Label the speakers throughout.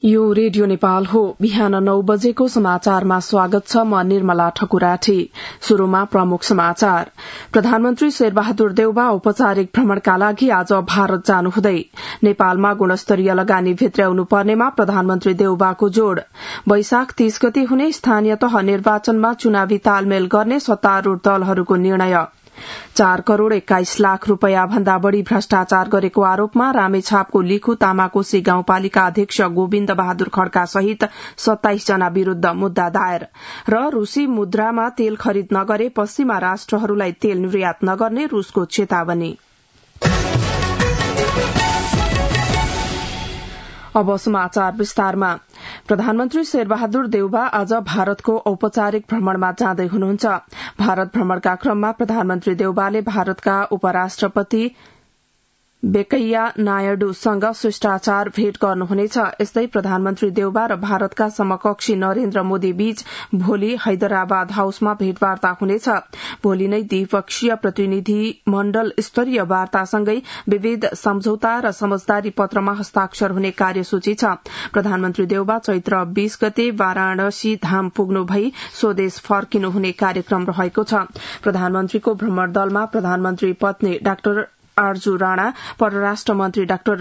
Speaker 1: यो रेडियो नेपाल हो। बिहान 9 बजेको समाचारमा स्वागत छ। म निर्मला ठकुराठी। शुरूमा प्रमुख समाचार। प्रधानमन्त्री शेरबहादुर देउवा औपचारिक भ्रमणका लागि आज भारत जानुहुँदै नेपालमा गुणस्तरीय लगानी भित्र्याउनु पर्नेमा प्रधानमन्त्री देउवाको जोड़। वैशाख 30 गते हुने स्थानीय तह निर्वाचनमा चुनावी तालमेल गर्ने सत्तारूढ़ दलहरूको निर्णय। 4 करोड़ 21 लाख रूपियाँ भन्दा बढ़ी भ्रष्टाचार गरेको आरोपमा रामेछापको लिखु तामाकोशी गाउँपालिका अध्यक्ष गोविन्द बहादुर खड्का सहित 27 जना विरूद्ध मुद्दा दायर। र रूसी मुद्रामा तेल खरिद नगरे पश्चिमा राष्ट्रहरूलाई तेल निर्यात नगर्ने रूसको चेतावनी। अब समाचार विस्तारमा। प्रधानमन्त्री शेरबहादुर देउवा आज भारतको औपचारिक भ्रमणमा जाँदै हुनुहुन्छ। भारत भ्रमणका क्रममा प्रधानमन्त्री देउवाले भारतका उपराष्ट्रपति वेंकैया नायडूसँग शिष्टाचार भेट गर्नुहुनेछ। यस्तै प्रधानमन्त्री देउवा र भारतका समकक्षी नरेन्द्र मोदी बीच भोलि हैदराबाद हाउसमा भेटवार्ता हुनेछ। भोलि नै द्विपक्षीय प्रतिनिधि मण्डल स्तरीय वार्तासँगै विविध सम्झौता र समझदारी पत्रमा हस्ताक्षर हुने कार्यसूची छ। प्रधानमन्त्री देउवा चैत्र 20 गते वाराणसी धाम पुग्नु भई स्वदेश फर्किनु हुने कार्यक्रम रहेको छ। प्रधानमन्त्रीको भ्रमण दलमा प्रधानमन्त्री पत्नी डाक्टर आरजू राणा, परराष्ट्र मन्त्री डाक्टर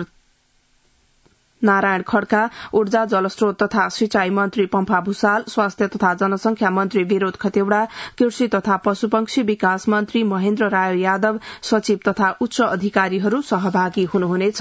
Speaker 1: नारायण खड्का, ऊर्जा जलस्रोत तथा सिंचाई मन्त्री पम्फा भूषाल, स्वास्थ्य तथा जनसंख्या मन्त्री विरोध खतेवड़ा, कृषि तथा पशुपक्षी विकास मन्त्री महेन्द्र राय यादव, सचिव तथा उच्च अधिकारीहरू सहभागी हुनुहुनेछ।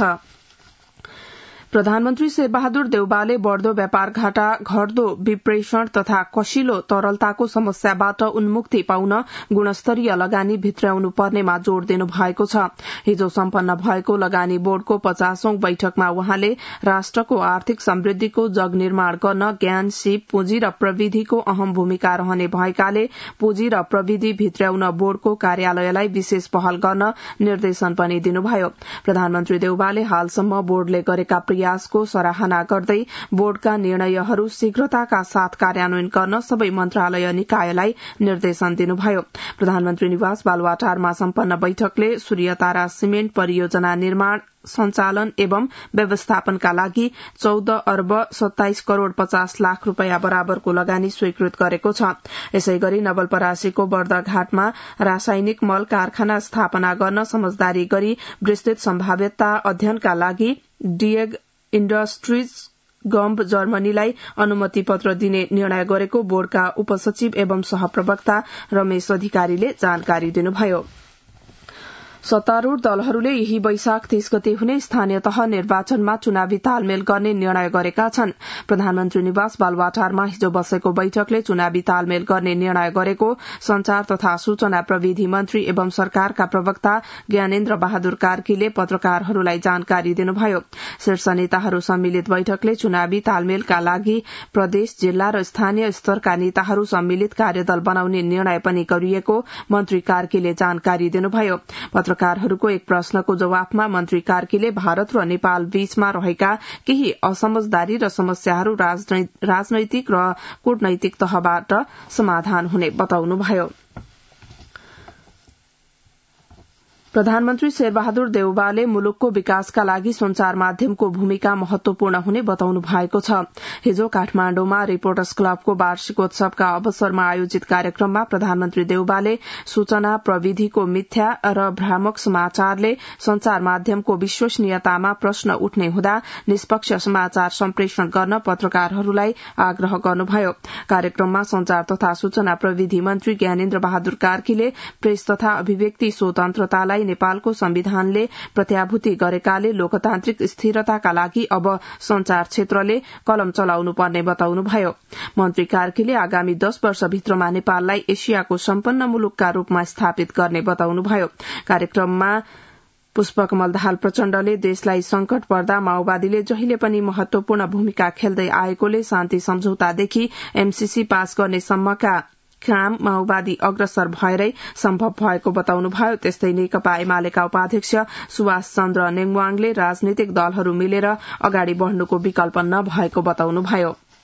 Speaker 1: प्रधानमन्त्री शेरबहादुर देउवाले बढ़दो व्यापार घाटा, घट्दो विप्रेषण तथा कसिलो तरलताको समस्याबाट उन्मुक्ति पाउन गुणस्तरीय लगानी भित्र्याउनु पर्नेमा जोड़ दिनु भएको छ। हिजो सम्पन्न भएको लगानी बोर्डको 50औं बैठकमा उहाँले राष्ट्रको आर्थिक समृद्धिको जग निर्माण गर्न ज्ञान, सिप, पुँजी र प्रविधिको अहम भूमिका रहने भएकाले पुँजी र प्रविधि भित्र्याउन बोर्डको कार्यालयलाई विशेष पहल गर्न निर्देशन पनि दिनुभयो। प्रधानमन्त्री देउवाले हालसम्म बोर्डले गरेका प्रयासको सराहना गर्दै बोर्डका निर्णयहरू शीघ्रताका साथ कार्यान्वयन गर्न सबै मन्त्रालय निकायलाई निर्देशन दिनुभयो। प्रधानमन्त्री निवास बालुवाटारमा सम्पन्न बैठकले सूर्यतारा सिमेन्ट परियोजना निर्माण, सञ्चालन एवं व्यवस्थापनका लागि 14 अर्ब 27 करोड़ 50 लाख रूपियाँ बराबरको लगानी स्वीकृत गरेको छ। यसै गरी नवलपरासीको बर्दघाटमा रासायनिक मल कारखाना स्थापना गर्न समझदारी गरी विस्तृत सम्भाव्यता अध्ययनका लागि डिएग इण्डस्ट्रीज गम्ब जर्मनीलाई अनुमति पत्र दिने निर्णय गरेको बोर्डका उपसचिव एवं सहप्रवक्ता रमेश अधिकारीले जानकारी दिनुभयो। सत्तारूढ़ दलहरूले यही वैशाख 30 गते हुने स्थानीय तह निर्वाचनमा चुनावी तालमेल गर्ने निर्णय गरेका छन्। प्रधानमन्त्री निवास बालुवाटारमा हिजो बसेको बैठकले चुनावी तालमेल गर्ने निर्णय गरेको संचार तथा सूचना प्रविधि मन्त्री एवं सरकारका प्रवक्ता ज्ञानेन्द्र बहादुर कार्कीले पत्रकारहरूलाई जानकारी दिनुभयो। शीर्ष नेताहरू सम्मिलित बैठकले चुनावी तालमेलका लागि प्रदेश, जिल्ला र स्थानीय स्तरका नेताहरू सम्मिलित कार्यदल बनाउने निर्णय पनि गरिएको मन्त्री कार्कीले जानकारी दिनुभयो। पत्रकारहरूको एक प्रश्नको जवाफमा मन्त्री कार्कीले भारत र नेपाल बीचमा रहेका केही असमझदारी र समस्याहरू राजनैतिक र कूटनैतिक तहबाट समाधान हुने बताउनुभयो। प्रधानमन्त्री शेरबहादुर देउवाले मुलुकको विकासका लागि संचार माध्यमको भूमिका महत्वपूर्ण हुने बताउनु भएको छ। हिजो काठमाण्डुमा रिपोर्टर्स क्लबको वार्षिकोत्सवका अवसरमा आयोजित कार्यक्रममा प्रधानमन्त्री देउवाले सूचना प्रविधिको मिथ्या र भ्रामक समाचारले संचार माध्यमको विश्वसनीयतामा प्रश्न उठ्ने हुँदा निष्पक्ष समाचार सम्प्रेषण गर्न पत्रकारहरूलाई आग्रह गर्नुभयो। कार्यक्रममा संचार तथा सूचना प्रविधि मन्त्री ज्ञानेन्द्र बहादुर कार्कीले प्रेस तथा अभिव्यक्ति स्वतन्त्रतालाई नेपालको संविधानले प्रत्याभूति गरेकाले लोकतान्त्रिक स्थिरताका लागि अब संचार क्षेत्रले कलम चलाउनु पर्ने बताउनुभयो। मन्त्री कार्कीले आगामी 10 वर्षभित्रमा नेपाललाई एशियाको सम्पन्न मुलुकका रूपमा स्थापित गर्ने बताउनुभयो। कार्यक्रममा पुष्पकमल दाहाल प्रचण्डले देशलाई संकट पर्दा माओवादीले जहिले पनि महत्वपूर्ण भूमिका खेल्दै आएकोले शान्ति सम्झौतादेखि एमसीसी पास गर्ने सम्मका काम माओवादी अग्रसर भएरै सम्भव भएको बताउनुभयो। त्यस्तै नेकपा एमालेका उपाध्यक्ष सुभाष चन्द्र नेङवाङले राजनीतिक दलहरू मिलेर अगाडि बढ़नुको विकल्प नभएको बताउनुभयो।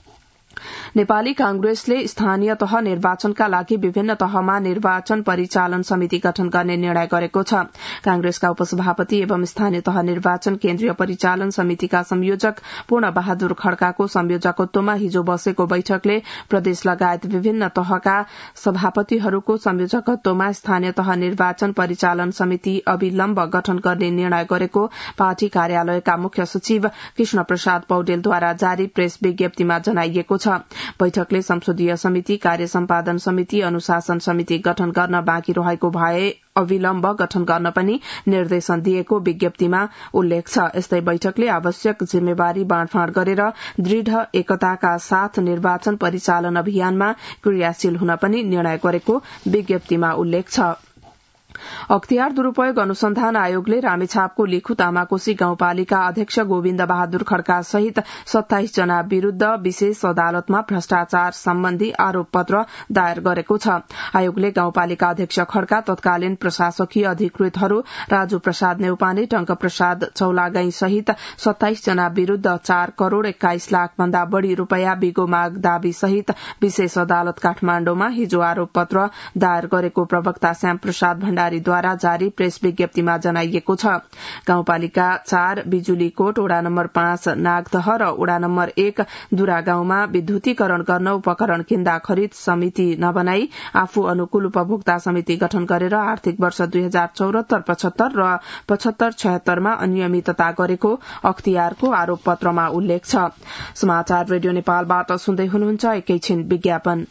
Speaker 1: नेपाली कांग्रेसले स्थानीय तह निर्वाचनका लागि विभिन्न तहमा निर्वाचन परिचालन समिति गठन गर्ने निर्णय गरेको छ। कांग्रेसका उपसभापति एवं स्थानीय तह निर्वाचन केन्द्रीय परिचालन समितिका संयोजक पूर्ण बहादुर खड्काको संयोजकत्वमा हिजो बसेको बैठकले प्रदेश लगायत विभिन्न तहका सभापतिहरूको संयोजकत्वमा स्थानीय तह निर्वाचन परिचालन समिति अविलम्ब गठन गर्ने निर्णय गरेको पार्टी कार्यालयका मुख्य सचिव कृष्ण प्रसाद पौडेलद्वारा जारी प्रेस विज्ञप्तिमा जनाइएको छ। बैठकले संसदीय समिति, कार्य सम्पादन समिति, अनुशासन समिति गठन गर्न बाँकी रहेको भए अविलम्ब गठन गर्न पनि निर्देशन दिएको विज्ञप्तिमा उल्लेख छ। यस्तै बैठकले आवश्यक जिम्मेवारी बाँडफाँड गरेर दृढ़ एकताका साथ निर्वाचन परिचालन अभियानमा क्रियाशील हुन पनि निर्णय गरेको विज्ञप्तिमा उल्लेख छ। अख्तियार दुरूपयोग अनुसन्धान आयोगले रामेछापको लिखु तामाकोशी गाउँपालिका अध्यक्ष गोविन्द बहादुर खड्का सहित 27 जना विरूद्ध विशेष अदालतमा भ्रष्टाचार सम्बन्धी आरोप पत्र दायर गरेको छ। आयोगले गाउँपालिका अध्यक्ष खड्का, तत्कालीन प्रशासकीय अधिकृतहरू राजु प्रसाद नेउपाने, टंक प्रसाद चौलागाई सहित 27 जना विरूद्ध 4 करोड़ 21 लाख भन्दा बढ़ी रूपियाँ बिगो माग दावी सहित विशेष अदालत काठमाण्डुमा हिजो आरोप पत्र दायर गरेको प्रवक्ता श्याम प्रसाद भण्डारीद्वारा जारी प्रेस विज्ञप्तिमा जनाइएको छ। गाउँपालिका 4 बिजुलीकोट, वडा नम्बर 5 नागदह र वडा नम्बर 1 दुरा गाउँमा विद्युतीकरण गर्न उपकरण किन्दा खरिद समिति नबनाई आफू अनुकूल उपभोक्ता समिति गठन गरेर आर्थिक वर्ष 2074-75 र 75-76 मा अनियमितता गरेको अख्तियारको आरोप पत्रमा उल्लेख छ। समाचार रेडियो नेपालबाट सुन्दै हुनुहुन्छ। एकैछिन विज्ञापन।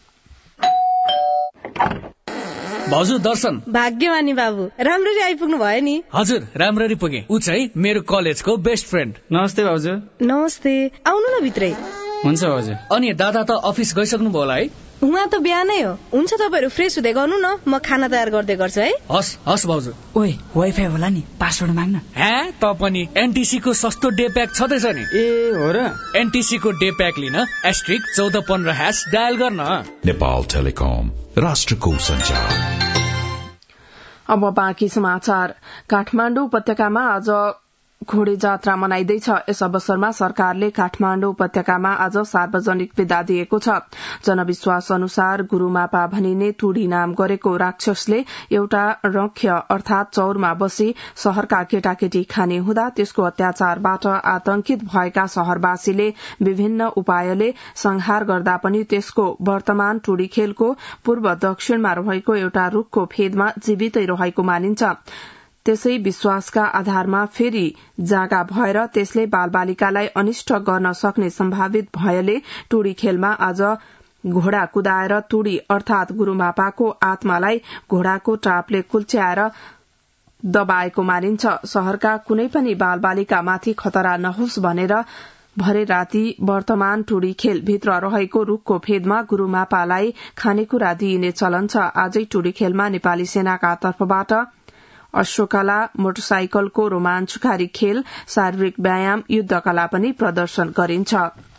Speaker 2: भाउजू दर्शन।
Speaker 3: भाग्यमानी बाबु, राम्ररी आइपुग्नु भयो नि।
Speaker 2: हजुर, राम्ररी पुगे। उ चाहिँ मेरो कलेजको बेस्ट फ्रेन्ड।
Speaker 4: नमस्ते भाउजू।
Speaker 3: नमस्ते, आउनु न भित्रै।
Speaker 4: हुन्छ भाउजू।
Speaker 2: अनि दादा त अफिस गइसक्नु भयो होला है?
Speaker 3: उहाँ त बिहानै हो। हुन्छ, तपाईहरु फ्रेश हुँदै गर्नु न, म खाना तयार गर्दै गर्छु है।
Speaker 2: हस् हस् भाउजू।
Speaker 4: ओइ, वाइफाई होला नि, पासवर्ड माग्न।
Speaker 2: हे, त पनि एनटीसी को सस्तो डे प्याक छदैछ नि।
Speaker 4: ए हो र?
Speaker 2: एनटीसी को डे प्याक लिन *1415# डायल गर्न।
Speaker 5: नेपाल टेलिकम, राष्ट्रको संचार।
Speaker 1: अब बाँकी समाचार। काठमाण्डु उपत्यकामा आज घोडे जात्रा मनाइदैछ। यस अवसरमा सरकारले काठमाण्डु उपत्यकामा आज सार्वजनिक विदा दिएको छ। जनविश्वास अनुसार गुरूमापा भनिने तुडी नाम गरेको राक्षसले एउटा रख्य अर्थात चौरमा बसी शहरका केटाकेटी खाने हुँदा त्यसको अत्याचारबाट आतंकित भएका शहरवासीले विभिन्न उपायले संहार गर्दा पनि त्यसको वर्तमान टुडी खेलको पूर्व दक्षिणमा रहेको एउटा रूखको फेदमा जीवितै रहेको मानिन्छ। त्यसै विश्वासका आधारमा फेरि जागा भएर त्यसले बालबालिकालाई अनिष्ट गर्न सक्ने सम्भावित भएले टुडी खेलमा आज घोडा कुदाएर टुडी अर्थात गुरूमापाको आत्मालाई घोडाको टापले कुल्च्याएर दबाएको मानिन्छ। शहरका कुनै पनि बालबालिकामाथि खतरा नहोस् भनेर भरे राति वर्तमान टुडी खेल भित्र रहेको रूखको फेदमा गुरूमापालाई खानेकुरा दिइने चलन छ। आजै टुडी खेलमा नेपाली सेनाका तर्फबाट अश्वकला, मोटरसाइकलको रोमाञ्चकारी खेल, शारीरिक व्यायाम, युद्धकला पनि प्रदर्शन गरिन्छ।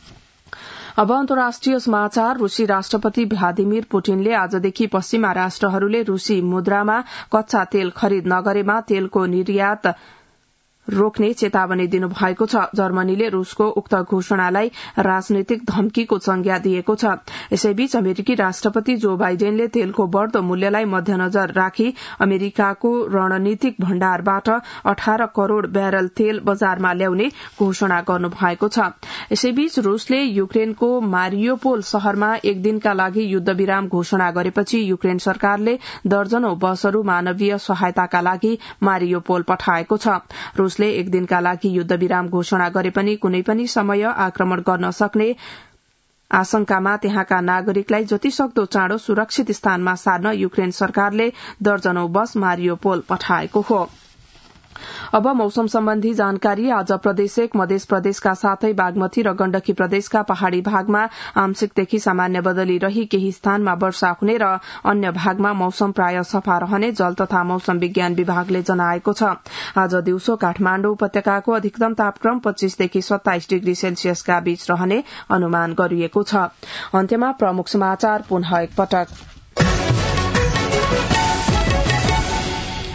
Speaker 1: अब अन्तर्राष्ट्रिय समाचार। रूसी राष्ट्रपति भ्लादिमिर पुटिनले आजदेखि पश्चिमा राष्ट्रहरूले रूसी मुद्रामा कच्चा तेल खरिद नगरेमा तेलको निर्यात रोक्ने चेतावनी दिनुभएको छ। जर्मनीले रूसको उक्त घोषणालाई राजनैतिक धम्कीको संज्ञा दिएको छ। यसैबीच अमेरिकी राष्ट्रपति जो बाइडेनले तेलको बढ़दो मूल्यलाई मध्यनजर राखी अमेरिकाको रणनीतिक भण्डारबाट 18 करोड़ ब्यारल तेल बजारमा ल्याउने घोषणा गर्नुभएको छ। यसैबीच रूसले युक्रेनको मारियोपोल शहरमा एक दिनका लागि युद्धविराम घोषणा गरेपछि युक्रेन सरकारले दर्जनौं बसहरू मानवीय सहायताका लागि मारियोपोल पठाएको छ। रूसले एक दिनका लागि युद्धविराम घोषणा गरे पनि कुनै पनि समय आक्रमण गर्न सक्ने आशंकामा त्यहाँका नागरिकलाई जतिसक्दो चाँडो सुरक्षित स्थानमा सार्न युक्रेन सरकारले दर्जनौं बस मारियोपोल पठाएको हो। अब मौसम सम्बन्धी जानकारी। आज प्रदेश 1 मध्य प्रदेशका साथै बागमती र गण्डकी प्रदेशका पहाड़ी भागमा आंशिकदेखि सामान्य बदली रही केही स्थानमा वर्षा हुने र अन्य भागमा मौसम प्राय सफा रहने जल तथा मौसम विज्ञान विभागले जनाएको छ। आज दिउँसो काठमाण्डु उपत्यकाको अधिकतम तापक्रम 25 देखि 27 डिग्री सेल्सियसका बीच रहने अनुमान गरिएको छ। अन्त्यमा प्रमुख समाचार पुनः एकपटक।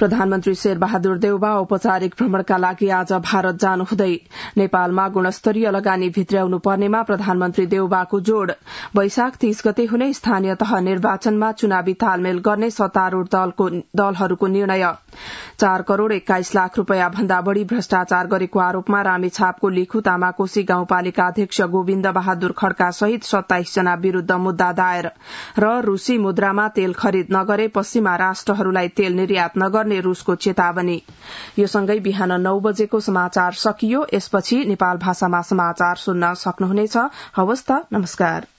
Speaker 1: प्रधानमन्त्री शेरबहादुर देउबा औपचारिक भ्रमणका लागि आज भारत जानुहुँदै नेपालमा गुणस्तरीय लगानी भित्र्याउनु पर्नेमा प्रधानमन्त्री देउबाको जोड़। वैशाख 30 गते हुने स्थानीय तह निर्वाचनमा चुनावी तालमेल गर्ने सत्तारूढ़ दलहरूको निर्णय। 4 करोड़ 21 लाख रूपियाँ भन्दा बढ़ी भ्रष्टाचार गरेको आरोपमा रामेछापको लिखु तामाकोशी गाउँपालिका अध्यक्ष गोविन्द बहादुर खड्का सहित 27 जना विरूद्ध मुद्दा दायर। र रूसी मुद्रामा तेल खरिद नगरे पश्चिमा राष्ट्रहरूलाई तेल निर्यात नगर्ने रूसको चेतावनी। यो सँगै बिहान 9 बजेको समाचार सकियो। यसपछि नेपाल भाषामा समाचार सुन्न सक्नुहुनेछ। हवस् त, नमस्कार।